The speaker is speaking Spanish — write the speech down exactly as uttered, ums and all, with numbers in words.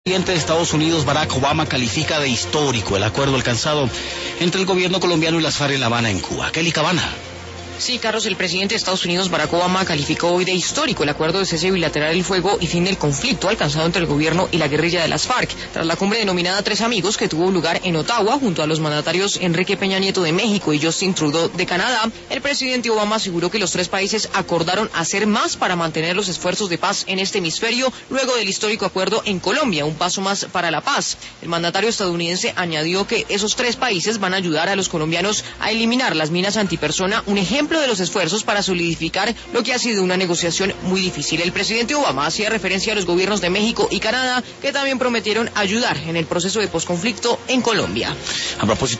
El presidente de Estados Unidos, Barack Obama, califica de histórico el acuerdo alcanzado entre el gobierno colombiano y las FARC en La Habana, en Cuba. Kelly Cabana. Sí, Carlos, el presidente de Estados Unidos, Barack Obama, calificó hoy de histórico el acuerdo de cese bilateral del fuego y fin del conflicto alcanzado entre el gobierno y la guerrilla de las FARC, tras la cumbre denominada Tres Amigos, que tuvo lugar en Ottawa, junto a los mandatarios Enrique Peña Nieto de México y Justin Trudeau de Canadá. El presidente Obama aseguró que los tres países acordaron hacer más para mantener los esfuerzos de paz en este hemisferio, luego del histórico acuerdo en Colombia, un paso más para la paz. El mandatario estadounidense añadió que esos tres países van a ayudar a los colombianos a eliminar las minas antipersona, un ejemplo de los esfuerzos para solidificar lo que ha sido una negociación muy difícil. El presidente Obama hacía referencia a los gobiernos de México y Canadá, que también prometieron ayudar en el proceso de posconflicto en Colombia. A propósito